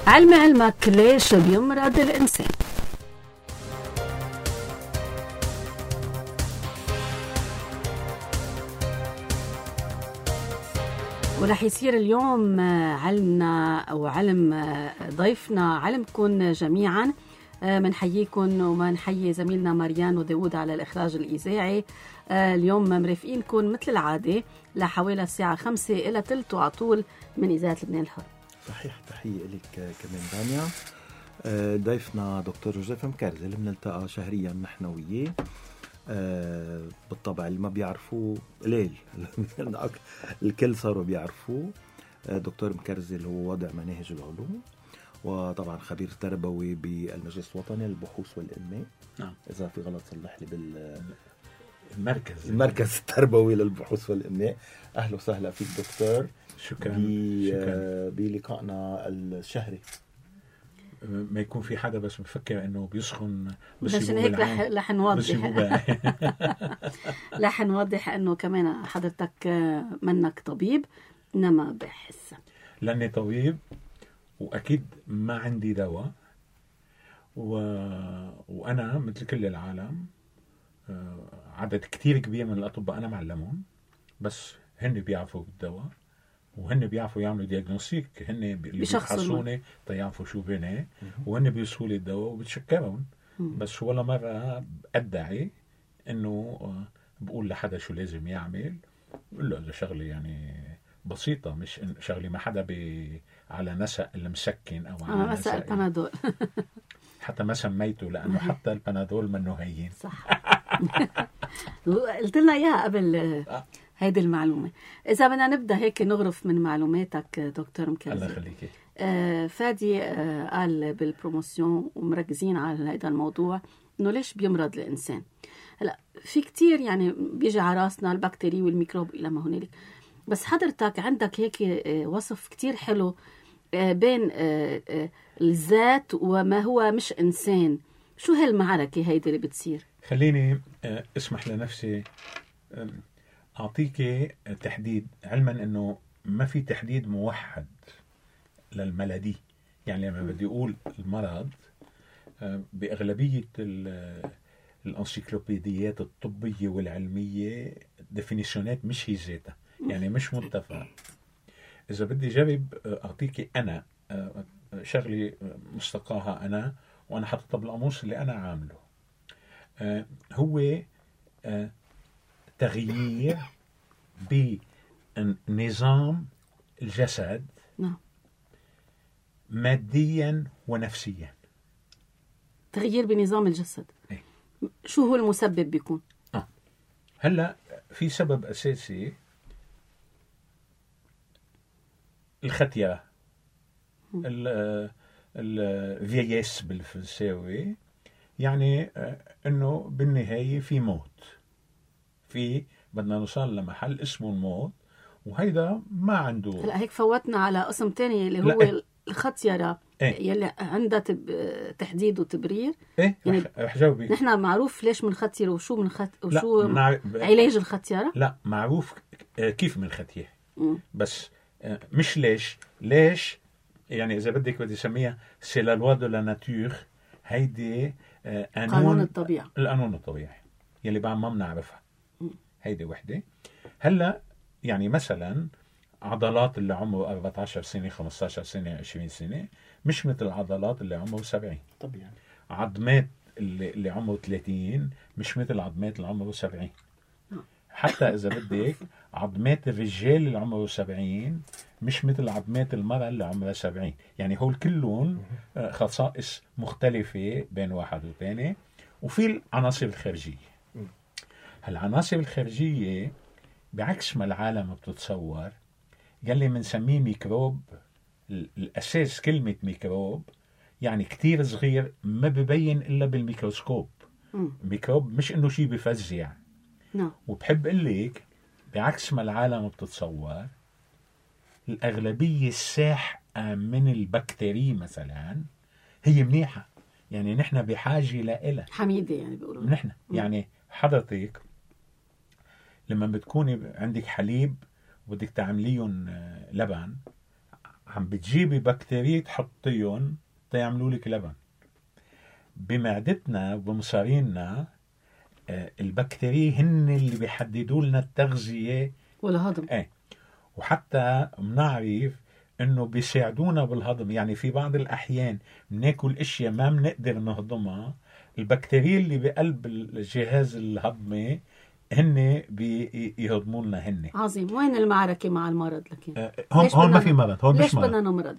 علمك ليش بيمرض الإنسان. ورح يصير اليوم علمنا أو علم ضيفنا علمكم جميعا. منحييكم ومنحيي زميلنا ماريان وداود على الإخراج الإذاعي. اليوم مرافقينكم مثل العادة لحوالي الساعة 5:15 على طول من إذاعة لبنان الحر. صحيح، تحية لك كمان دانيا. ضيفنا دكتور جوزيف مكرزي اللي بنلتقى شهريا نحن وياه. بالطبع اللي ما بيعرفوه قليل الكل صاروا بيعرفوه. دكتور مكرزي اللي هو وضع مناهج العلوم، وطبعا خبير تربوي بالمجلس الوطني للبحوث والإنماء. نعم. إذا في غلط صلح لي المركز التربوي للبحوث والإنماء. أهلا وسهلا فيك دكتور. شكرا. بلقائنا الشهري. ما يكون في حدا بس مفكر انه بيسخن بس هيك رح نوضح رح نوضح انه كمان حضرتك منك طبيب انما باحث. لاني طبيب واكيد ما عندي دواء وانا مثل كل العالم عدد كتير كبير من الاطباء انا معلمهم، بس هن بيعرفوا بالدواء وهن بيعرفوا يعملوا دياغنوستيك. هن بيفحصوني تيعرفوا شو بيني، وهن بيوصفوا لي الدواء وبتشكرهم. بس ولا مرة أدعي إنه بقول لحدا شو لازم يعمل. بقول له هذا شغلة يعني بسيطة، مش شغلة ما حدا على نسق المسكن أو على نسق البنادول. حتى ما سميته لأنه حتى البنادول منه هين. صح. قلت لنا إياها قبل هيدي المعلومة. إذا بدنا نبدأ هيك نغرف من معلوماتك دكتور مكرزي. الله يخليكي. فادي قال بالبروموسيون ومركزين على هذا الموضوع إنه ليش بيمرض الإنسان. هلا في كتير يعني بيجي على راسنا البكتيريا والميكروب إلى ما هنالك، بس حضرتك عندك هيك وصف كتير حلو بين الذات وما هو مش إنسان. شو هالمعركة هيدي اللي بتصير؟ خليني اسمح لنفسي أعطيك تحديد، علما أنه ما في تحديد موحد للملدي. يعني لما بدي أقول المرض بأغلبية الأنسيكلوبيديات الطبية والعلمية ديفينيشنات مش هي ذاتها، يعني مش متفق. إذا بدي جرب أعطيك أنا شغلي مستقاها أنا وأنا حطيتها بالقاموس اللي أنا عامله. هو تغيير بنظام الجسد ماديا ونفسيا. تغيير بنظام الجسد. إيه؟ شو هو المسبب بيكون؟ هلا في سبب أساسي، الختيرة، الفييس بالفرنساوي، يعني انه بالنهاية في موت، في بدنا نوصل لمحل اسمه الموت، وهيدا ما عنده. هلا هيك فوتنا على قسم تاني اللي هو الختيرة. يلي عندها تحديد وتبرير. ايه يعني رح جاوبك. نحن معروف ليش منختير وشو وشو علاج الختيرة. لا معروف كيف منختير، بس مش ليش يعني إذا بدك بدي سميها سي لا لوا دو لا ناتور. هيدي قانون الطبيعة، القانون الطبيعي يلي بعد ما بنعرفها. هيدي وحدة. هلا يعني مثلا عضلات اللي عمره 14 سنة 15 سنة 20 سنة مش مثل العضلات اللي عمره 70 طبيعي. عظمات اللي عمره 30 مش مثل عظمات اللي عمره 70. حتى إذا بدك عظمات الرجال اللي عمره 70 مش مثل عظمات المرأة اللي عمرها 70. يعني هول كلهم خصائص مختلفة بين واحد وثاني. وفي العناصر الخارجية. هالعناصر الخارجية بعكس ما العالم بتتصور، يلي منسميه ميكروب. الأساس كلمة ميكروب يعني كتير صغير ما ببين إلا بالميكروسكوب. ميكروب مش إنه شيء بفزع. وبحب قلك بعكس ما العالم بتتصور، الأغلبية الساحقة من البكتيريا مثلا هي منيحة. يعني نحن بحاجة لإلها حميدة، يعني بيقولوا نحن. يعني حضرتك لما بتكوني عندك حليب وبدك تعمليهم لبن، عم بتجيبي بكتيريا تحطيهم تيعملوا لك لبن. بمعدتنا وبمصارينا البكتيريا هن اللي بيحددوا لنا التغذية والهضم. وحتى بنعرف انه بيساعدونا بالهضم. يعني في بعض الاحيان بناكل اشياء ما بنقدر نهضمها، البكتيريا اللي بقلب الجهاز الهضمي هن بيهضموا لنا هن. عظيم. وين المعركة مع المرض لكن؟ هون ما في مرض. هون ليش بدنا نمرض؟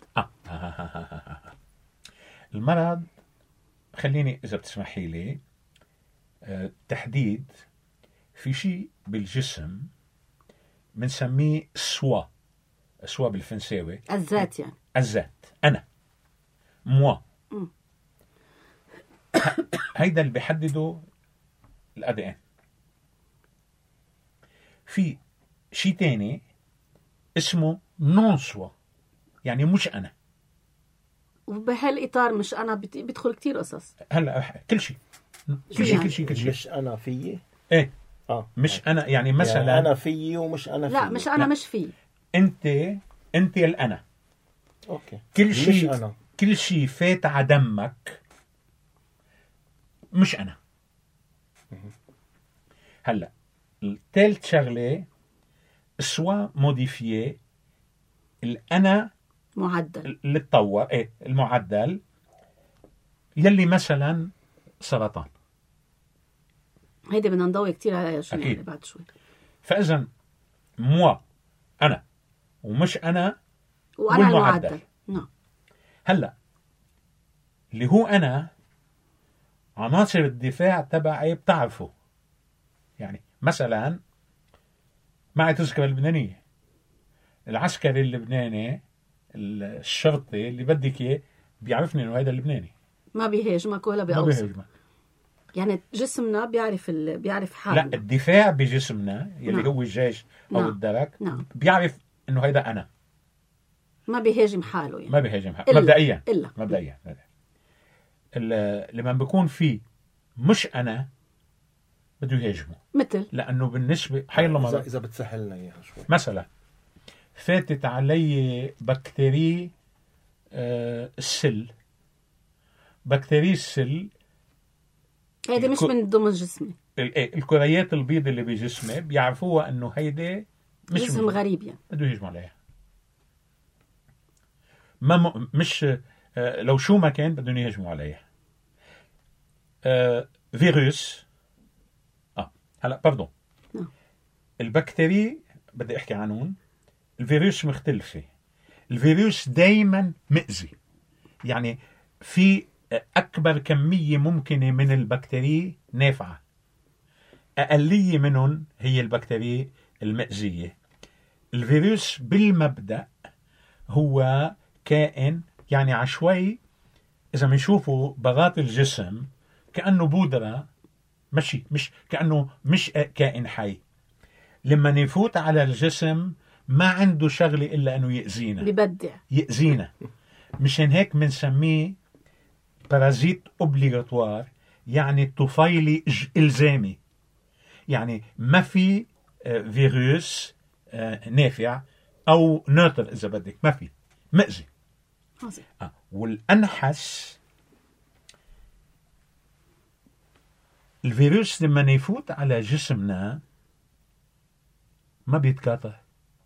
المرض، خليني اذا بتسمحي لي تحديد، في شيء بالجسم بنسميه سوا بالفرنساوي، الذات. يعني الذات، انا، موا. هيدا اللي بيحدده الADN. في شيء تاني اسمه نون سوا، يعني مش انا. وبهالإطار مش أنا بيدخل كتير قصص. هلا كل شيء مش أنا فيي. ايه مش أنا، يعني مثلا يعني أنا فيي ومش أنا فيي. لا مش أنا، لا. مش فيي. أنت الأنا. أوكي. كل شيء فات على دمك مش أنا. هلا الثالث شغلة سوا موديفيي، الأنا معدل اللي تطور، المعدل، يلي مثلا سرطان. هيدا بدنا نضوي كتير عليها شوي يعني بعد شوي. فإذا موا أنا ومش أنا وأنا المعدل. نعم. هلا اللي هو أنا، عناصر الدفاع تبعي بتعرفه. يعني مثلا معي تذكرة اللبنانية، العسكري اللبناني الشرطي اللي بدك اياه بيعرفني انه هيدا اللبناني، ما بيهاجمك ولا بيوصف. يعني جسمنا بيعرف حالنا. لا، الدفاع بجسمنا يلي نعم. هو الجيش او نعم. الدرك، نعم. بيعرف انه هيدا انا، ما بيهاجم حاله. يعني ما بيهاجم حاله مبدئيا. مبدئيا لما بيكون في مش انا بده يهاجمه، مثل لانه بالنسبه حيلا مرة اذا بتسهلنا اياها شوي. مثلا فاتت علي بكتيريا السل، بكتيريا السل هيدي مش من ضمن جسمي. الكريات البيض اللي بجسمي بيعرفوها انه هيدي مش جسم غريب، يعني بده يهجموا عليها. مش لو شو ما كان بدهم يهجموا عليها. فيروس هلا باردون. البكتيريا بدي احكي عنهم. الفيروس مختلفة. الفيروس دايما مؤذي، يعني في أكبر كمية ممكنة من البكتيريا نافعة، أقلية منهم هي البكتيريا المؤذية. الفيروس بالمبدأ هو كائن يعني عشوائي. إذا بنشوفه بغاط الجسم كأنه بودرة، مش كأنه مش كائن حي. لما نفوت على الجسم ما عنده شغلة إلا أنه يأذينا، ببدع يأذينا. مشان هيك منسميه بارازيت أوبليغاتوار، يعني طفيلي إلزامي. يعني ما في فيروس نافع أو ناتر إذا بدك، ما في، مأذي. والأنحس الفيروس لما يفوت على جسمنا ما بيتكاثر.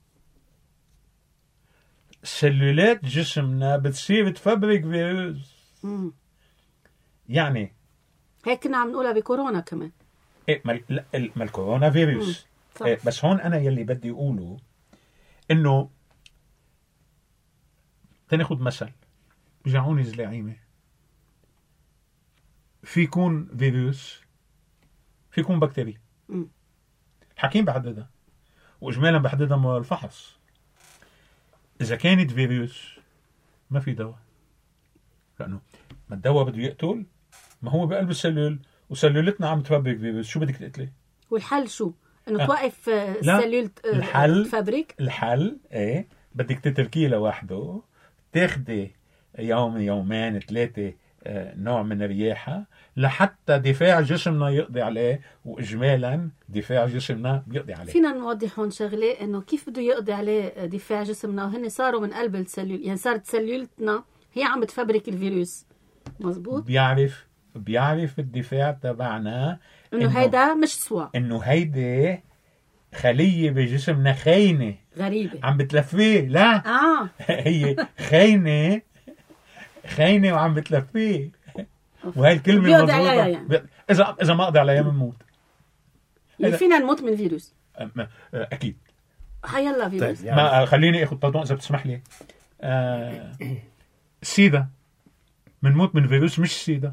سلولات جسمنا بتصير تفبرك فيروس. يعني هيك كنا عم نقولها بكورونا كمان. ما الكورونا فيروس. بس هون أنا يلي بدي أقوله إنه تناخد مثل. بيجعوني زلاعيمة، في يكون فيروس، في يكون بكتيريا. الحكيم بحددها، وإجمالا بحددها من الفحص. إذا كانت فيروس ما في دواء، لأنه ما الدواء بده يقتل، ما هو بقلب السلول وسلولتنا عم تفبرك فيروس. شو بدك تقتلي؟ والحل شو؟ إنه توقف السلول تفبرك؟ الحل بدك تتركيه لوحده، تاخدي يوم يومين 3 نوع من الرياحة لحتى دفاع جسمنا يقضي عليه، وإجمالا دفاع جسمنا بيقضي عليه. فينا نوضح هون شغلة إنه كيف بده يقضي عليه دفاع جسمنا، وهن صاروا من قلب السلول، يعني صارت سلولتنا هي عم بتفبرك الفيروس. مزبوط. بيعرف الدفاع تبعنا إنه هيدا مش سوا، إنه هيدا خلية بجسمنا خاينة غريبة عم بتلفيه. لا هي خاينة وعم بتلفيه. وهي الكلمة مضبوطة. يعني. إذا ما قضي عليها بنموت. يعني فينا نموت من فيروس أكيد. حيلا فيروس. يعني. ما خليني أخذ طاطون إذا بتسمح لي. سيدا بنموت من فيروس مش سيدا.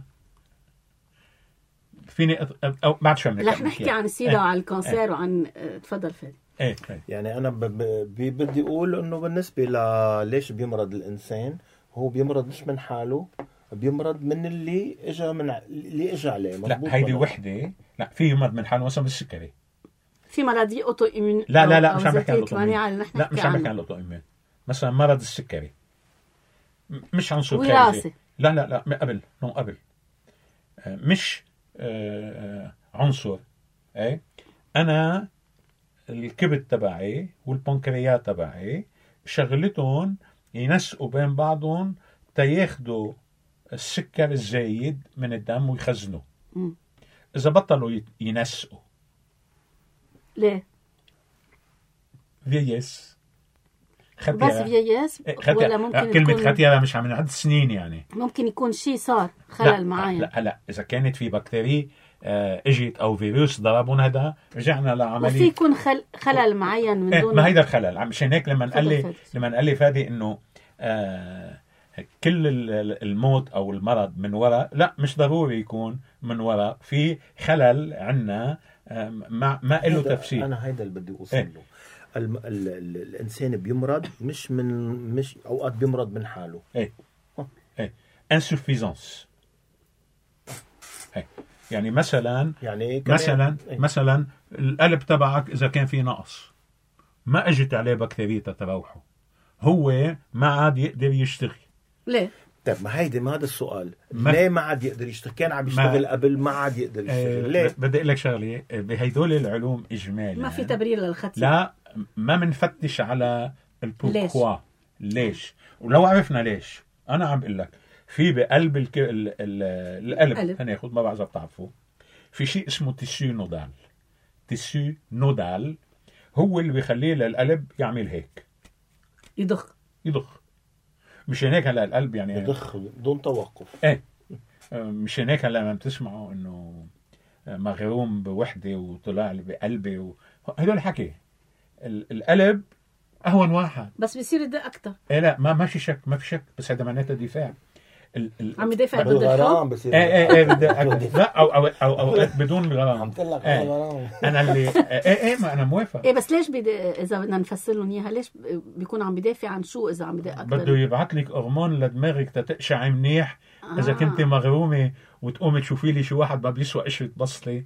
فيني أو بعد شوي رح نحكي عن السيدا وعن الكانسير وعن تفضل فادي. يعني أنا بدي أقول إنه بالنسبة ليش بيمرض الإنسان، هو بيمرض مش من حاله، بيمرض من اللي إجا عليه. لا هيدي وحدة. لا في مرض من حاله مثلا بالسكري، في مرض اوتو ايمون. لا مش عم بحكي عن الاوتو ايمون. لا مش عم بحكي عن الاوتو ايمون. مثلا مرض السكري مش عنصر خارجي. لا قبل مش عنصر. انا الكبد تبعي والبنكريات تبعي شغلتهم ينسقوا بين بعضهم تياخدوا السكر الزايد من الدم ويخزنوا. إذا بطلوا ينسقوا ليه؟ فييس بس فييس ولا ممكن كلمة ختيرة مش عم نعد سنين، يعني ممكن يكون شيء صار خلل معين. لا إذا كانت في بكتيريا اجت او فيروس ضربون هذا رجعنا لعمليه. وفي يكون خلل معين من دون ما هيدا الخلل. مشان هيك لما قال لي فادي انه كل الموت او المرض من وراء، لا مش ضروري يكون من وراء في خلل عنا ما له تفسير. انا هيدا اللي بدي اوصل له. الانسان بيمرض مش اوقات بيمرض من حاله. انسوفيزانس. يعني مثلا مثلا القلب تبعك اذا كان في نقص ما اجت عليه بكتيريا تتروحه، هو ما عاد يقدر يشتغل. ليه؟ طيب ما هذا السؤال. ليه ما عاد يقدر يشتغل؟ كان عم يشتغل قبل ما عاد يقدر يشتغل. ليه؟ بدي اقول لك شغله، بهدول العلوم اجمالا ما في تبرير للختم. لا ما بنفتش على البوركوا ليش. ولو عرفنا ليش انا عم بقول لك في بقلب القلب هناخد ما بعرف بتعرفوا في شيء اسمه تيسيو نودال. تيسيو نودال هو اللي بيخليه للقلب يعمل هيك، يضخ. مشان هيك هلا القلب يعني يضخ بدون توقف. مشان هيك هلا لما بتسمعوا انه مغروم بوحده وطلع لي بقلبي هدول حكي. القلب اهون واحد بس بيصير يدق اكثر. لا ما في شك، ما في شك، بس هذا معناته دفاع. عم يدافع ضد الغرام. لا او بدون غرام. عم تقول لك غرام. انا اللي ما انا موافق. بس ليش اذا بدنا نفسر لهم اياها ليش بيكون عم بدافع عن شو؟ اذا عم بدق اكثر بده يبعث لك هرمون لدماغك تتقشع منيح. اذا كنت مغرومه وتقومي تشوفي لي شو واحد ما بيسوى قشره بصلي.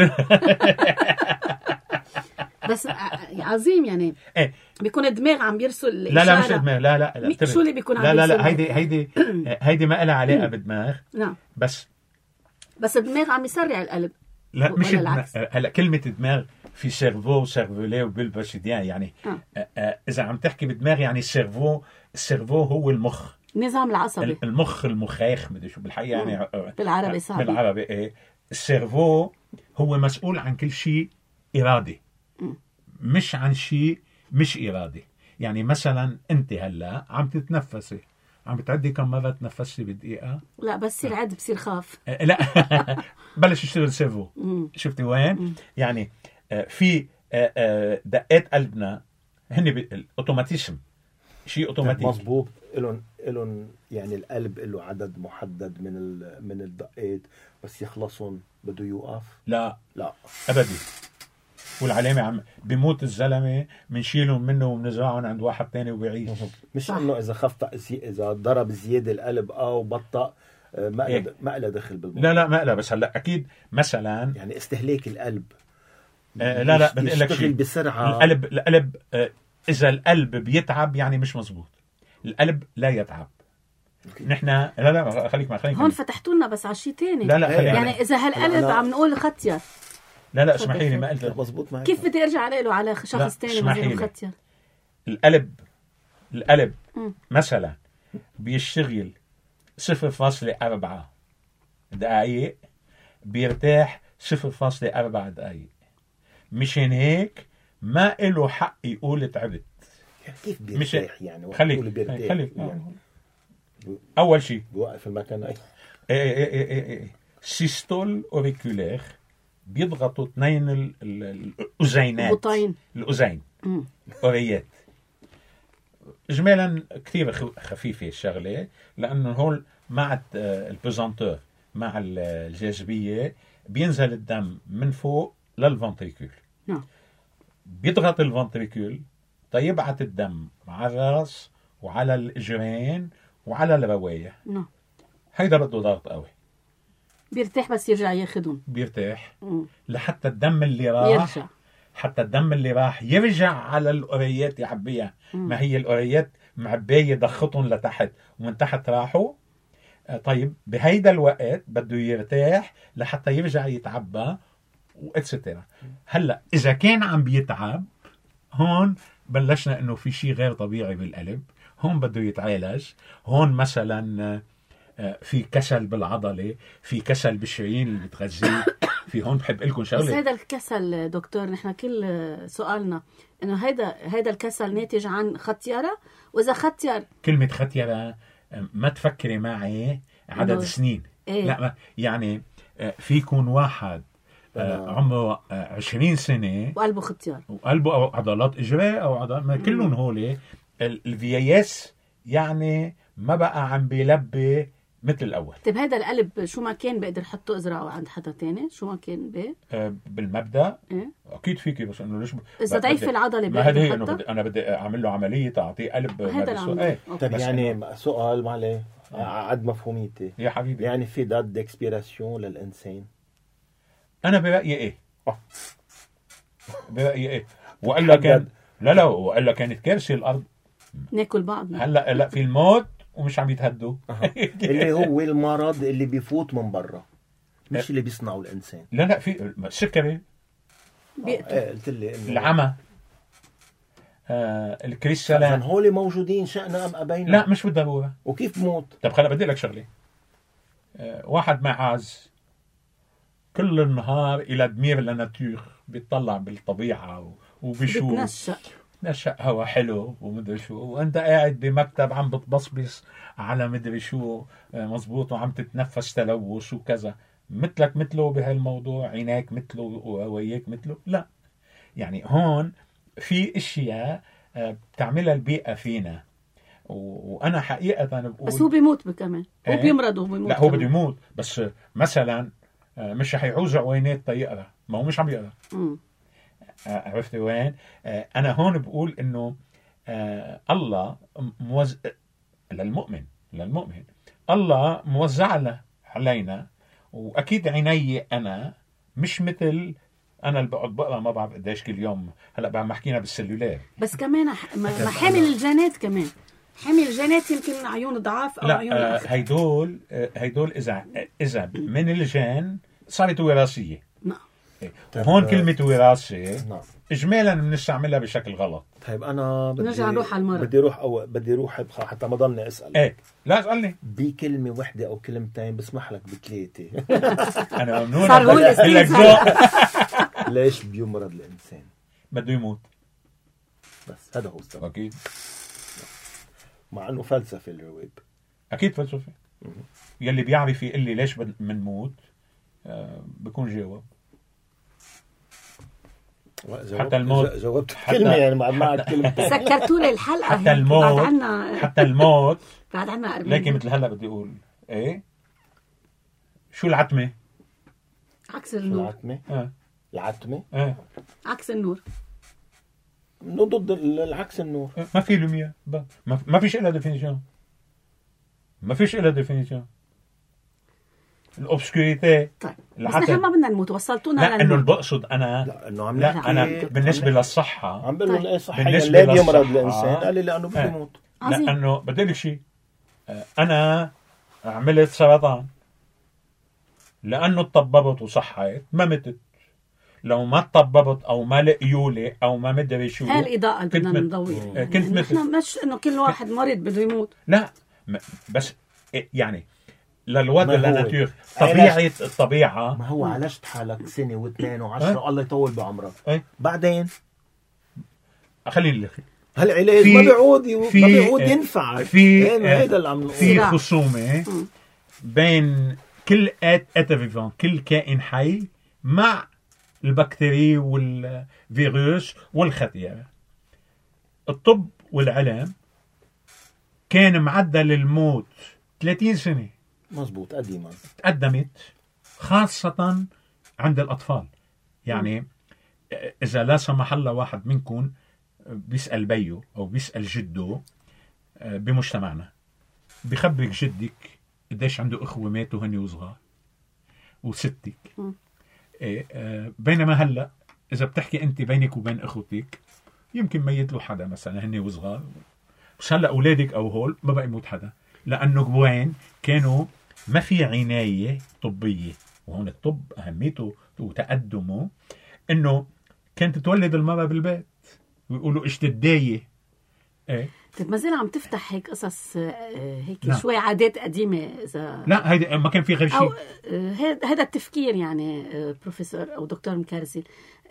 بس عظيم يعني. بيكون الدماغ عم بيرسل لا مش الدماغ. لا شو اللي بيكون عم بيرسل؟ لا هيدي ما لها علاقه بالدماغ. نعم بس الدماغ عم يسرع القلب. لا مش هلا كلمه الدماغ في سيرفو وسيرفولي وبالباشيديان يعني اذا عم تحكي بالدماغ يعني السيرفو هو المخ، النظام العصبي، المخ المخيخ مدري شو بالحقيقه يعني بالعربي صعب. بالعربي السيرفو هو مسؤول عن كل شيء ارادي، مش عن شيء مش ارادي. يعني مثلا انت هلا عم تتنفسي، عم بتعدي كم مرة تنفسي بالدقيقة؟ لا بس يصير بصير خاف. لا بلش يشتغل سيرفو. شفتي وين؟ يعني في دقات قلبنا هن الاوتوماتيزم، شيء اوتوماتيك مظبوط. إلهم يعني القلب له عدد محدد من الدقات، بس يخلصون بده يوقف. لا ابدي. والعلامة عم بيموت الزلمة بنشيلهم منه وبنزرعهم عند واحد تاني وبيعيش. مش انه اذا اذا ضرب زيادة القلب او بطأ ما له دخل بالموضوع. لا ما له. بس هلا اكيد مثلا يعني استهلاك القلب لا بدي اقول لك شيء بسرعة. القلب اذا القلب بيتعب يعني مش مزبوط. القلب لا يتعب. نحن لا خليك هون فتحتوا لنا بس على شيء ثاني. لا خليك يعني اذا هالقلب عم نقول ختيار، لا اسمحي لي، ما قلت مزبوط معك. كيف بدي ارجع له على شخص ثاني مثلا ختيار؟ القلب مثلا بيشتغل 0.4 دقائق، بيرتاح 0.4 دقائق. مشان هيك ما له حق يقول تعبت. كيف بيرتاح يعني؟ خليك يعني. اول شيء بوقف المكان سيستول اوريكولير، بيضغطوا اثنين الاذينات، الاذين اوريات. اجمالا كثير خفيفه الشغله، لانه هول مع البيزانتور مع الجاذبيه بينزل الدم من فوق للفنتريكول. بيضغط الفنتريكول تيبعت الدم على الراس وعلى الاجرين وعلى الروايه. هيدا بده ضغط قوي. بيرتاح بس يرجع ياخدهم. بيرتاح لحتى الدم اللي راح يرجع. حتى الدم اللي راح يرجع على الأوريات يعبيها. ما هي الأوريات معباية ضختهم لتحت ومن تحت راحوا. طيب بهيدا الوقت بده يرتاح لحتى يرجع يتعبى وإتسترا. هلأ إذا كان عم بيتعب، هون بلشنا إنه في شيء غير طبيعي بالقلب. هون بده يتعالج. هون مثلا في كسل بالعضلة، في كسل بالشرايين اللي بتغذيه. في هون بحب لكم شغله، بس هذا الكسل دكتور، نحن كل سؤالنا انه هيدا الكسل ناتج عن ختياره. واذا ختيار، كلمه ختياره ما تفكري معي عدد سنين. لا يعني في يكون واحد عمره 20 سنه وقلبه ختيار، وقلبه او عضلات اجراء او عضلات، كلهم هول الفياس يعني ما بقى عم بيلبي مثل الأول. طيب هذا القلب شو ما كان بقدر حطه أزرعه عند حدا تاني؟ شو ما كان بالمبدأ أكيد فيكي، بس إنه ليش إذا ضعيف العضلة ما هذه إنه أنا بدي أعمل له عملية أعطيه قلب هذا طيب يعني سؤال معلي عد مفهوميتي يا حبيبي، يعني في دات ديكسبيراسيون للإنسان؟ أنا برأيي إيه برأيي إيه وإلا كان لا وإلا كانت كارثة الأرض، ناكل بعض. هلا في الموت ومش عم يتهدوا. اللي هو المرض اللي بيفوت من برا، مش اللي بيصنعه الإنسان. لا في السكري، قلت لي العمى، الكريستالين، هول موجودين شأنا أم أبينا. لا مش بالضرورة. وكيف موت؟ طب خليني بدي لك شغلة. واحد معاز كل النهار إلى دمير لناتور، بيطلع بالطبيعة وبيشوف نشأ هوا حلو ومدري شو، وانت قاعد بمكتب عم بتبصبص على مدري شو مزبوط وعم تتنفس تلوث وكذا. مثلك مثله بهالموضوع، عينيك مثله ووياك مثله. لا يعني هون في اشياء بتعملها البيئة فينا، وانا حقيقة بقول بس هو بيموت كمان، هو بيمرض وبيموت. لا هو بده يموت، بس مثلا مش رح يعوز عوينات تيقرا، ما هو مش عم يقرا. عرفت وين؟ أنا هون بقول إنه الله للمؤمن الله موزع له علينا، وأكيد عيني أنا مش مثل أنا اللي بقعد بقرأ ما بعرف قديش كل يوم. هلأ بعد ما حكينا بالسلولار، بس كمان ما حامل الجينات، كمان حامل الجينات يمكن عيون ضعاف أو عيون هيدول إذا من الجين صارت وراثية. هون كلمة وراثة إجمالا بنستعملها بشكل غلط. طيب أنا نرجع نروح على المرض. بدي أروح حتى ما ضلني أسأل. إيه لا اسألني بكلمة واحدة أو كلمتين، بسمح لك بثلاثة. أنا ممنون لك ذوق. ليش بيمرض الإنسان؟ بده يموت، بس هذا هو السبب. أكيد، مع أنه فلسفة الجواب. أكيد فلسفة. يلي بيعرف يقول لي ليش بنموت بكون جاوب. حتى الموت جاوبت كلمة يعني معك كلمة. سكرتوا لي الحلقة. حتى الموت بعد عنا لكن مثل هلا بدي أقول إيه شو العتمة؟ عكس النور. العتمة عكس النور، ضد العكس النور. ما في لوميا، ما فيش إلا ديفينيشن، ما فيش إلا ديفينيشن. الأوبسكوريتي. طيب بس نحن ما بدنا نموت، وصلتونا لا إنه بقصد أنا لا إنه لا أنا بالنسبة للصحة عم بقول له إيه صحيا ليه بيمرض الإنسان؟ قال لي لأنه بده يموت. لأنه بدي لك شيء، انا عملت سرطان لانه اتطببت وصحيت ما متت. لو ما اتطببت او ما لقيولي او ما مدري شو، هاي الإضاءة اللي بدنا نضويها. كنت مثل احنا مش انه كل واحد مريض بده يموت، لا بس يعني للوضع ما هو للناتور طبيعة الطبيعة. ما هو عالجت حالك سنة واثنين وعشرة، الله يطول بعمرك. أي. بعدين خليني هالعلاج في- ما بيعود في- ينفعك. في هذا اللي عم في نقول. خصومة بين كل اتر كل كائن حي مع البكتيري والفيروس والخطيئة. الطب والعلم كان معدل الموت 30 سنة مزبوط قديما. تقدمت، خاصة عند الأطفال. يعني إذا لا سمح الله واحد منكم بيسأل بيه أو بيسأل جده بمجتمعنا، بخبرك جدك قديش عنده أخوة ماتوا هني وصغار وستك. بينما هلأ إذا بتحكي أنت بينك وبين أخوتك يمكن ميت له حدا مثلا هني وصغار، بس هلأ أولادك أو هول ما بقى يموت حدا، لأنه قبوين كانوا ما في عناية طبية. وهون الطب أهميته وتقدمه إنه كانت تولد المرأة بالبيت ويقولوا إيش تتضايق. إيه؟ طيب ما زال عم تفتح هيك قصص هيك نعم. شوي عادات قديمة إذا لا هيدا ما كان في غير أو شيء. هذا التفكير يعني بروفيسور أو دكتور مكارزي،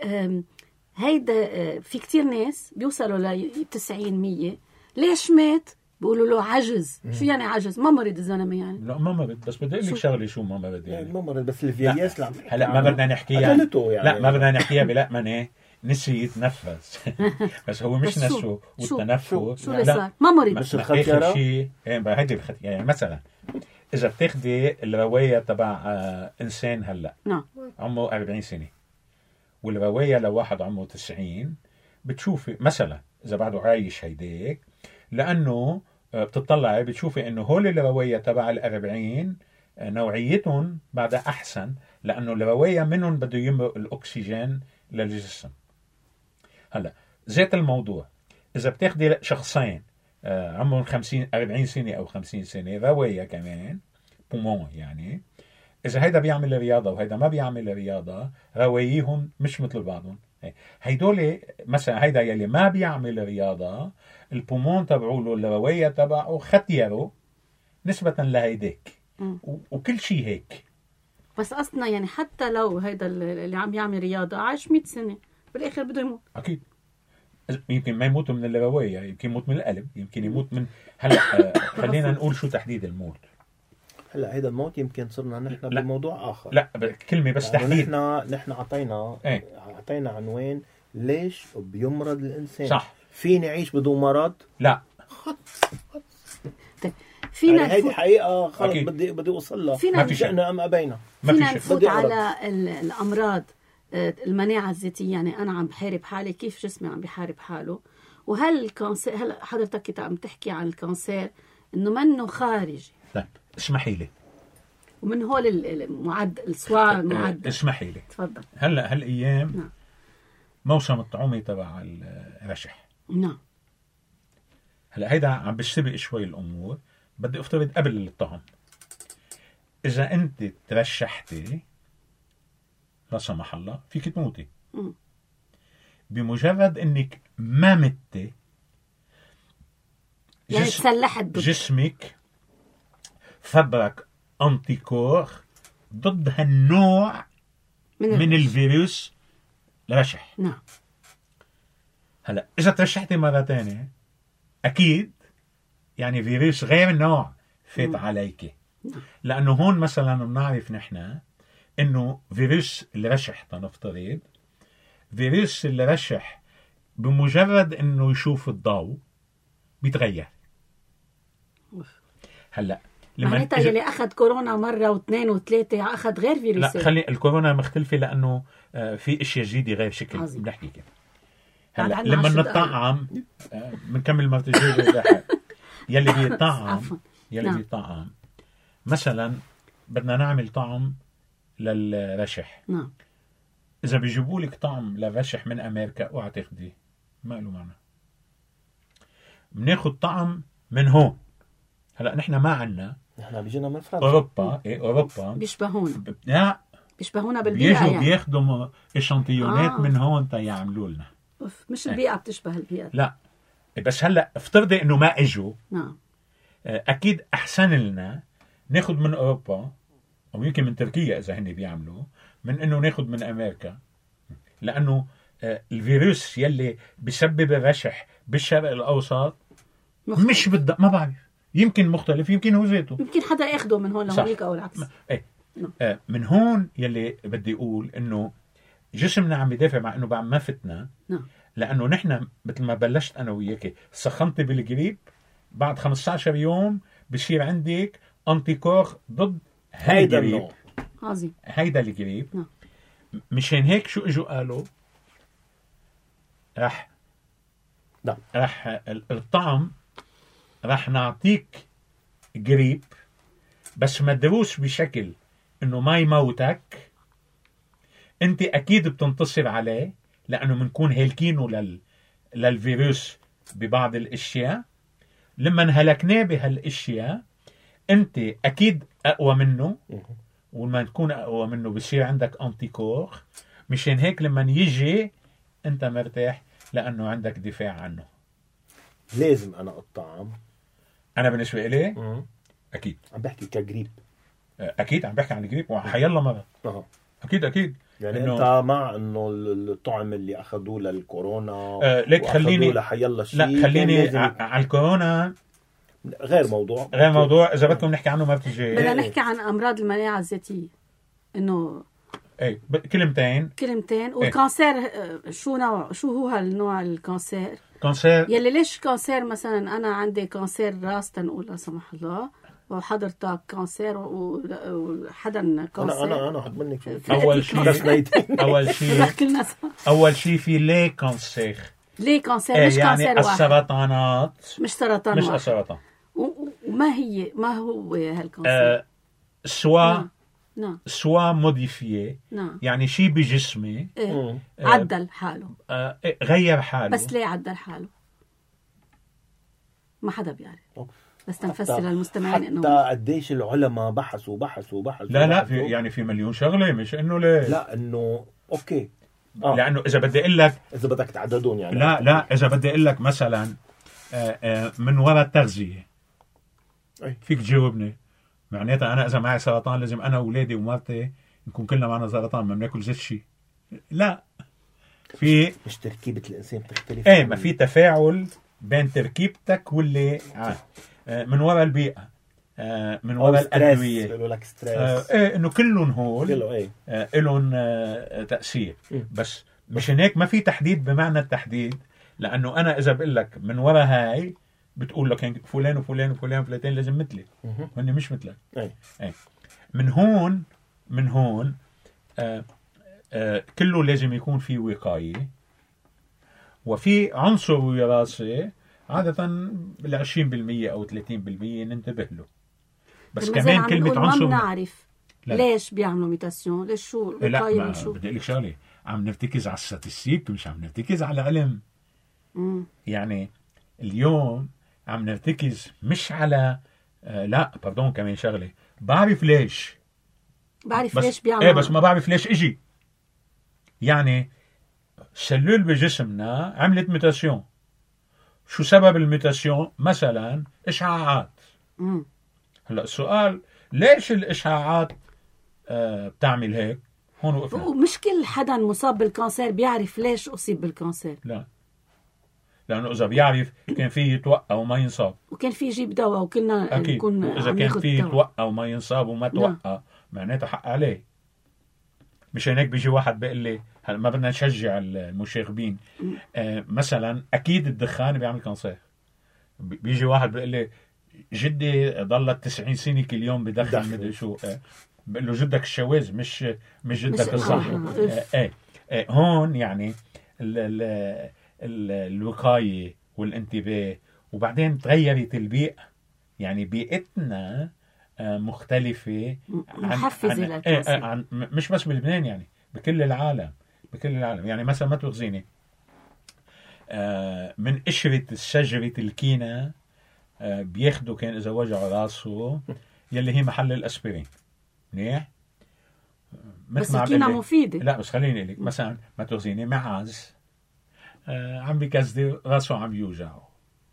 هيدا في كتير ناس بيوصلوا ل 90-100. ليش مات؟ بيقولوا له عجز. شو يعني عجز؟ ما مريض الزلمة يعني. لا ما مرض، بس بدي اقول لك شغله شو ما مرض يعني يعني. ما مرض، بس الفياس اللي عم تحكي هلا ما عنه بدنا نحكيها قتلته يعني. لا ما بدنا نحكيها بلقمنه نسي يتنفس بس هو مش بس شو؟ نسو شو والتنفس. اللي صار؟ ما مريض. بس ما الختيرة؟ اخر شيء هيدي الختيرة. يعني مثلا اذا بتاخدي الروايه تبع انسان هلا نعم. عمره 40 سنه والروايه لواحد عمره 90، بتشوفي مثلا اذا بعده عايش هيديك، لانه بتطلعي بتشوفي انه هول الروايه تبع ال40 نوعيتهم بعدها احسن، لانه الروايه منهم بده يمرق الاكسجين للجسم. هلا ذات الموضوع اذا بتاخدي شخصين عمرهم 40 سنه او 50 سنه روايه كمان بومون، يعني اذا هيدا بيعمل رياضه وهيدا ما بيعمل رياضه رواييهم مش مثل بعضهم. هيدول مثلا هيدا يلي ما بيعمل رياضه البومون تبعوله الروايه تبعه ختيره نسبه لهيداك وكل شيء هيك. بس أصلا يعني حتى لو هيدا اللي عم يعمل رياضة عايش 100 سنة بالآخر بده يموت. اكيد يمكن ما يموت من الروايه، يمكن يموت من القلب، يمكن يموت من هلا خلينا نقول شو تحديد الموت. هلا هيدا الموت يمكن صرنا نحن بموضوع اخر. لا كلمه بس يعني تحديد. نحن اعطينا ايه؟ اعطينا عنوان ليش بيمرض الانسان. صح. فيني اعيش بدون مرض؟ لا طيب فينا يعني هيدي حقيقه خلص أكيد. بدي اوصل فينا لها. ما في شيء. شئنا ام ابينا. ما فينا في شيء. نفوت بدي أعرف. على الأمراض المناعة الذاتية. يعني أنا عم بحارب حالي، كيف جسمي عم بحارب حاله. وهل الكانسير، هلا حضرتك كنت عم تحكي عن الكانسير إنه منه خارجي، لا اسمحي لي ومن هول المعدل الصواع المعدل. اسمحي لي تفضل. هلا هالايام نعم. موسم الطعومه تبع الرشح. نعم. هلا هيدا عم بيسبق شوي الامور. بدي افترض قبل الطعم اذا انت ترشحتي لا سمح الله فيك تموتي. بمجرد انك ما متي يعني تسلحت جسمك فبرك انتيكور ضد هالنوع من الفيروس الرشح. نعم. هلا اذا ترشحتي مره ثانيه اكيد يعني فيروس غير نوع فات عليك. لانه هون مثلا بنعرف نحن انه فيروس الرشح تنفترض فيروس الرشح بمجرد انه يشوف الضوء بيتغير. هلا معناتها يلي اخذ كورونا مره واثنين وثلاثه اخذ غير فيروس. لا خلي الكورونا مختلفه لانه في اشياء جديده غير شكل بنحكي كده. هلا لما نطعم بنكمل مرة الجاية يلي بيطعم نعم. بيطعم مثلا بدنا نعمل طعم للرشح. نعم. اذا بيجيبوا لك طعم للرشح من امريكا اوعى تاخديه، ما له معنى. بناخد طعم من هون. هلا نحن ما عنا نحن بيجينا من فرنسا. اوروبا بيشبهونا لا بيشبهونا بالبيئة بيجوا يعني. بياخدوا اشانتيونات من هون يعملوا لنا. مش البيئة بتشبه البيئة. لا بس هلا افترضي انه ما اجوا. نعم. اكيد احسن لنا ناخذ من اوروبا او يمكن من تركيا اذا هن بيعملوا من انه ناخذ من امريكا، لانه الفيروس يلي بسبب الرشح بالشرق الاوسط مختلف. مش ما بعرف، يمكن مختلف، يمكن هو ذاته، يمكن حدا ياخده من هون لهونيك او العكس. من هون يلي بدي اقول انه جسمنا عم يدافع مع انه بعد ما فتنا. نعم. لانه نحن مثل ما بلشت انا وياك، سخنتي بالجريب بعد 15 يوم بصير عندك انتيكور ضد هيدا الجريب. عظيم. هيدا الجريب. نعم. مشان هيك شو اجوا قالوا راح الطعم راح نعطيك جريب بس مدروس بشكل انه ما يموتك، انت اكيد بتنتصر عليه لانه بنكون هالكينه للفيروس ببعض الاشياء، لما انهلكناه بهالاشياء انت اكيد اقوى منه، ولما تكون اقوى منه بصير عندك انتيكور، مشان هيك لما يجي انت مرتاح لانه عندك دفاع عنه. لازم انا الطعم. انا بالنسبه لي اكيد عم بحكي كجريب. اكيد عم بحكي عن الجريب وحيلا مرض. اكيد يعني انت مع انه الطعم اللي اخذوه للكورونا ليك خليني لحيلا شيء. لا خليني على الكورونا غير موضوع اذا بدكم نحكي عنه ما بتجي. بدنا نحكي عن امراض المناعه الذاتيه، انه كلمتين والكانسير شو هو هالنوع الكانسير يلي ليش كانسير؟ مثلا انا عندي كانسير راس تنقول لا سمح الله، وحضرتك كانسير وحدا كانسير. انا حد منك اول شيء في ليه كانسير مش يعني كانسير السرطانات مش سرطان مش واحد. السرطان. ما هو هالكانسير؟ سوا موديفيي. يعني شيء بجسمي عدل حاله، غير حاله. بس ليه عدل حاله؟ ما حدا بيعرف، بس تنفسر للمستمعين انه حتى قديش العلماء بحثوا لا يعني في مليون شغله، مش انه ليه، لا انه اوكي لانه اذا بدي اقول لك اذا بدك تعددهم يعني لا اذا بدي اقول لك مثلا من وراء التغذيه فيك تجاوبني معناتها انا اذا معي سرطان لازم انا واولادي ومرتي نكون كلنا معنا سرطان، ما بناكل زيت شيء. لا، في مش تركيبه الانسان بتختلف. ما في تفاعل بين تركيبتك واللي من وراء البيئه، من وراء الادويه، بيقولوا لك ستريس، انه كلهم هول لهم تاثير. بس مشان هيك ما في تحديد بمعنى التحديد، لانه انا اذا بقول لك من وراء هاي بتقول لك فلان وفلان وفلان وفلانين لازم مثلي، هن مش مثلك. من هون كله لازم يكون في وقاية، وفي عنصر وراثي عادة 20% أو 30% ننتبه له. بس كمان كلمة عنصر ما بنعرف ليش بيعملوا ميتاسيون، ليش شو الوقاية من شو. بدي أقول لك شغلة، عم نرتكز على الستاتستيك مش عم نرتكز على علم. يعني اليوم عم نرتكز مش على كمان شغلة بعرف ليش بيعملوا بس ما بعرف ليش اجي. يعني سلول بجسمنا عملت ميتاسيون. شو سبب الميتاسيون؟ مثلا اشعاعات. هلا السؤال ليش الاشعاعات بتعمل هيك؟ هون وقفنا. ومش كل حدا مصاب بالكانسير بيعرف ليش اصيب بالكانسير. لا، لانه اذا بيعرف كان فيه يتوقع وما ينصاب، وكان فيه يجيب دواء، وكنا نكون اذا كان فيه يتوقع وما ينصاب وما توقع معناته حق عليه. مشان هيك بيجي واحد بيقول لي هلا ما بدنا نشجع المشاغبين، مثلا اكيد الدخان بيعمل كانسير. بيجي واحد بيقول لي جدي ضلت 90 سنه كل يوم بدخن مدري شو، بقول له جدك الشواذ مش جدك الصح. هون يعني الوقايه والانتباه. وبعدين تغيرت البيئه، يعني بيئتنا مختلفة محفزة للكانسر، مش بس بلبنان، يعني بكل العالم. يعني مثلا ما تغزيني من قشرة الشجرة الكينة بياخدوا كان اذا وجعوا راسه يلي هي محل الاسبرين. منيح. بس كينا مفيدة. لا بس خليني لك مثلا ما تغزيني معاذ عم بكزدي راسه عم يوجعه،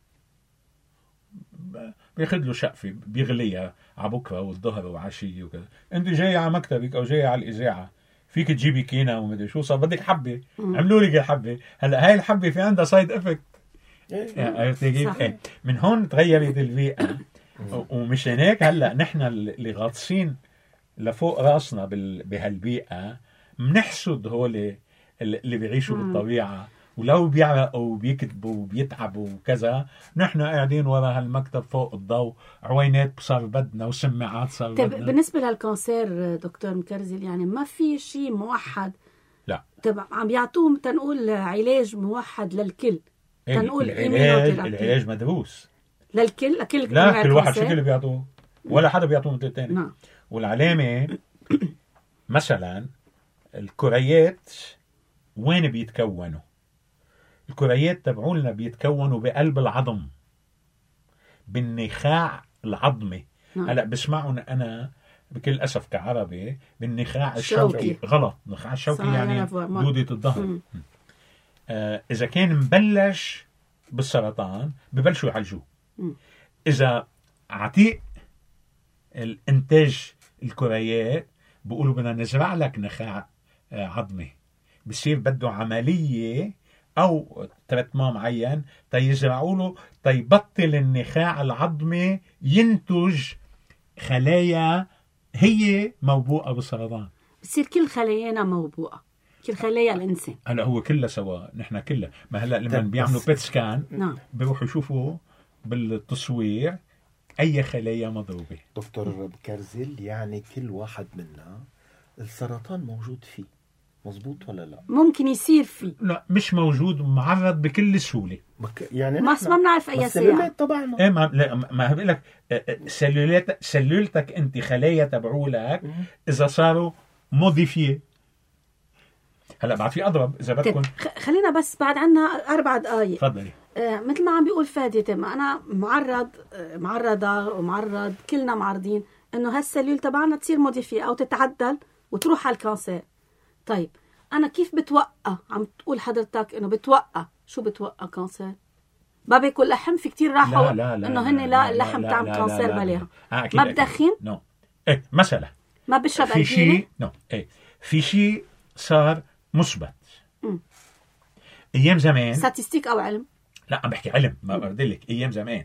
بياخد له شقفة بيغليها على بكره والظهر وعشية وكذا. انت جاي على مكتبك او جاي على الاذاعه فيك تجيبي كينا ومدري شو، صار بدك حبه عملوا لك الحبه. هلا هاي الحبه في عندها سايد افكت. من هون تغيرت البيئه. ومشان هيك هلا نحن اللي غاطسين لفوق راسنا بهالبيئه بنحسد هول اللي بيعيشوا بالطبيعه، ولو بيعرقوا وبيكتبوا وبيتعبوا وكذا، نحن قاعدين ورا هالمكتب فوق الضوء، عوينات صار بدنا وسماعات صار بدنا. بالنسبة للكانسير دكتور مكرزل يعني ما في شيء موحد؟ لا طبعا عم يعطوهم تنقول علاج موحد للكل. تنقول العلاج مدروس للكل. لا كل واحد شكل اللي بيعطوه ولا حدا بيعطوه مثل الثاني. نعم. والعلامة مثلا الكريات وين بيتكونوا؟ الكريات تبعولنا بيتكونوا بقلب العظم، بالنخاع العظمي. هلا بسمعون انا بكل اسف كعربي بالنخاع الشوكي. غلط. النخاع الشوكي يعني دودة الظهر. اذا كان مبلش بالسرطان ببلشوا يعالجوه. اذا عتيق الانتاج الكريات بيقولوا بدنا نزرع لك نخاع عظمي، بصير بده عملية أو ترتمان معين تيزرعوا له تيبطل النخاع العظمي ينتج خلايا هي موبوءة بالسرطان. بصير كل خلايانا موبوءة، كل خلايا الإنسان. هلا هو كلها سوا، نحن كلها. ما هلا لما بيعملوا بيت سكان نعم بيروحوا يشوفوا بالتصوير أي خلايا مضروبة. دكتور مكرزل يعني كل واحد منا السرطان موجود فيه، مزبوط ولا لا؟ ممكن يصير فيه. لا مش موجود، معرض بكل سهولة. يعني ما بنعرف أي ساعة. طبعا ايه ما بقول لك سلولتك انت خلايا تبعولك اذا صاروا موديفيه. هلا بعد في اضرب اذا بدكم. خلينا بس بعد عنا 4 دقائق. تفضلي. مثل ما عم بيقول فادي، ما انا معرضه ومعرض، كلنا معرضين انه هالسلول تبعنا تصير موديفيه او تتعدل وتروح على الكانسير. طيب انا كيف بتوقع؟ عم تقول حضرتك انه بتوقع. شو بتوقع كانسير؟ ما بياكل لحم. في كتير راحوا انه هن لا اللحم تعمل كانسير بلاها. ما بدخن. نو. ايه مثلا ما بشرب في شيء. نو. ايه في شيء صار مثبت ايام زمان. ستاتستيك او علم؟ لا عم بحكي علم. ما بدلك ايام زمان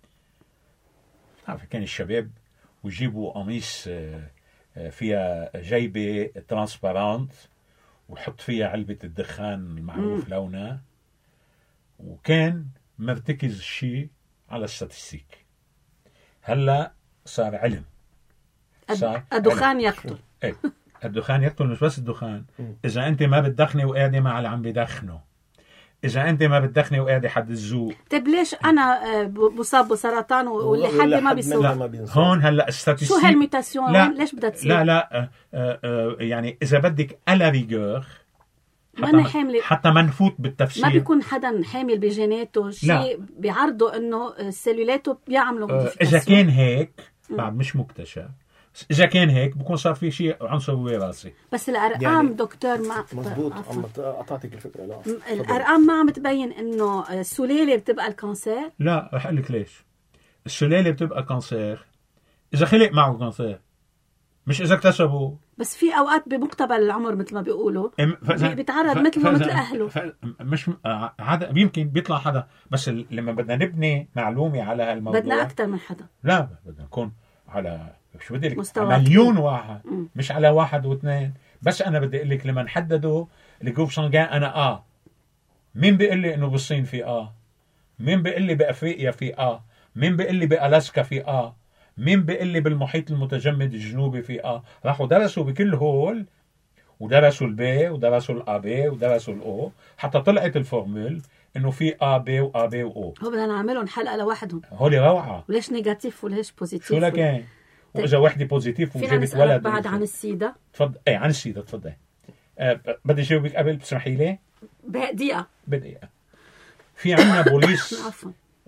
عارف كان الشباب ويجيبوا قميص فيها جيبه ترانسبارنت وحط فيها علبه الدخان المعروف لونها، وكان مرتكز الشيء على الستاتستيك. هلا صار علم. صار الدخان يقتل. ايه الدخان يقتل. مش بس الدخان، اذا انت ما بتدخني وقاعده مع اللي عم بدخنه، اذا انت ما بتدخني وقاعده حد الذوق. طيب ليش انا بصاب بسرطان واللي حد ما بيصاب؟ هون هلا الستاتستيك شو هالميوتاسيون ليش بدها تصير؟ لا يعني اذا بدك الا ريغور حتى ما نفوت بالتفسير. ما بيكون حدا حامل بجيناته شيء بيعرضوا انه سيلولاته بيعملوا اذا كان هيك بعد مش مكتشف. إذا كان هيك بكون صار في شيء عنصر وراثي. بس الأرقام يعني دكتور ما مزبوط. أعطيك الفكرة. لا الأرقام ما عم تبين إنه السلالة بتبقى الكانسير. لا رح أقول لك ليش. السلالة بتبقى كانسير إذا خلق معه كانسير، مش إذا اكتسبه. بس في أوقات بمقتبل العمر مثل ما بيقولوا بيتعرض مثله مثل أهله. مش هذا يمكن بيطلع حدا، بس لما بدنا نبني معلومة على هالموضوع بدنا أكثر من حدا. لا بدنا نكون على شو بدي لك مليون واحد. مش على 1 و2. بس أنا بدي أقول لك لما نحددوا الجروب سانجان أنا مين بيقول لي إنه بالصين في مين بيقول لي بأفريقيا في مين بيقول لي بألاسكا في مين بيقول لي بالمحيط المتجمد الجنوبي في راحوا درسوا بكل هول ودرسوا البي ودرسوا الأبي ودرسوا الأو حتى طلعت الفورمول إنه في بي وأبي وأو. هو بدنا نعملهم حلقة لوحدهم. هولي روعة. وليش نيجاتيف وليش بوزيتيف؟ شو لكن؟ وإذا وحدة بوزيتيف وجابت ولد. بعد عن السيدة. تفضل. عن السيدة تفضل. بدي جاوبك قبل تسمحي لي؟ بدقيقة. في عنا بوليس. عفوا.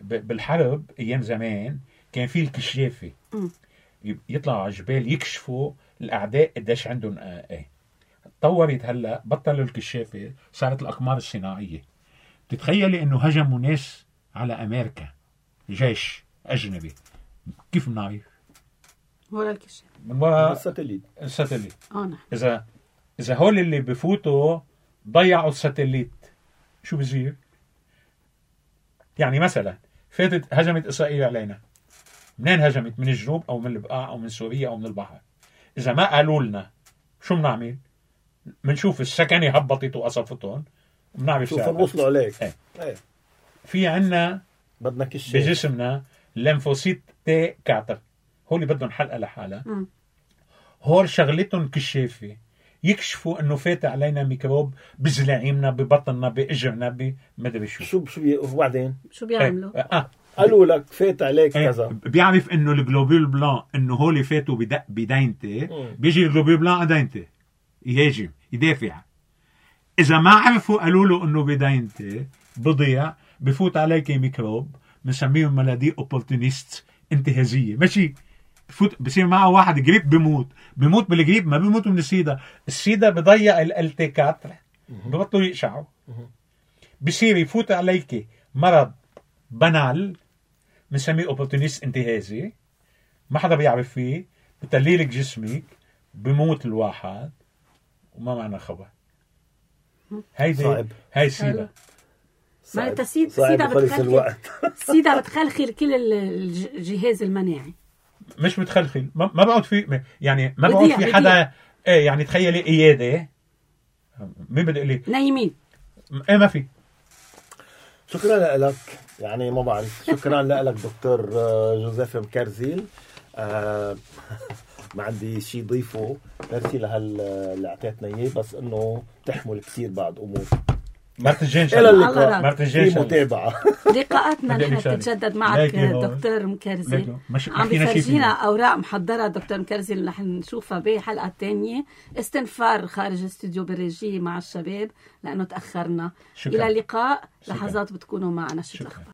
بالحرب ايام زمان كان في الكشافه، يطلعوا على الجبال يكشفوا الاعداء قديش عندهم ايه. تطورت هلا بطلوا الكشافه، صارت الاقمار الصناعيه. تتخيلي انه هجموا ناس على امريكا جيش اجنبي، كيف بنعرف؟ ورا الكشاف، من وراء الساتليت. نعم. اذا هول اللي بفوتوا ضيعوا الساتليت شو بصير؟ يعني مثلا فاتت هجمت اسرائيل علينا، منين هجمت؟ من الجنوب او من البقاع او من سوريا او من البحر. اذا ما قالوا لنا شو بنعمل؟ بنشوف السكنه هبطت وقصفتهم وبنعرف شوف وصلوا عليك. ايه. في عنا بدنا كشاف بجسمنا ليمفوسيت تي 4، هول بدهم حلقه لحالها. هول شغلتهم كشافه، يكشفوا انه فات علينا ميكروب بزلاعيمنا ببطننا باجرنا بمدري شو وبعدين شو بيعملوا؟ قالوا لك فات عليك كذا. بيعرف انه الجلوبول بلان انه هول فاتوا بدينتي، بيجي الجلوبول بلان ادينتي يهاجم يدافع. اذا ما عرفوا قالوا له انه بدينتي بضيع، بفوت عليك ميكروب بنسميهم مناديق اوبورتونيست انتهازيه، ماشي؟ بفوت بصير معه واحد قريب بيموت بالقريب، ما بيموتوا من السيدا بضيع الالتيكات ببطلوا يقشعوا. بصير يفوت عليك مرض بنال بنسميه اوبورتونيست انتهازي، ما حدا بيعرف فيه، بتليلك جسمك، بموت الواحد وما معنا خبر. هيدي هاي سيدا. ما انت سيدا بتخلخل كل الجهاز المناعي، مش بتخلخل، ما بقعد في، يعني ما بقعد في حدا. ايه يعني تخيلي قياده مين بدي لي نايمين، ايه ما في. شكرا لك، يعني ما بعرف. شكرا لك دكتور جوزيف مكرزيل. ما عندي شيء ضيفه، ميرسي اللي اعطيتنا اياه، بس انه تحمل كثير بعد امور. مرت الجاي الى اللقاء في متابعه. لقاءاتنا نحن تتجدد معك دكتور مكرزي. عم بيفرجينا اوراق محضره دكتور مكرزي اللي رح نشوفها بحلقه ثانيه. استنفار خارج الاستوديو بالريجي مع الشباب لانه تاخرنا. الى اللقاء. لحظات بتكونوا معنا. شو الاخبار؟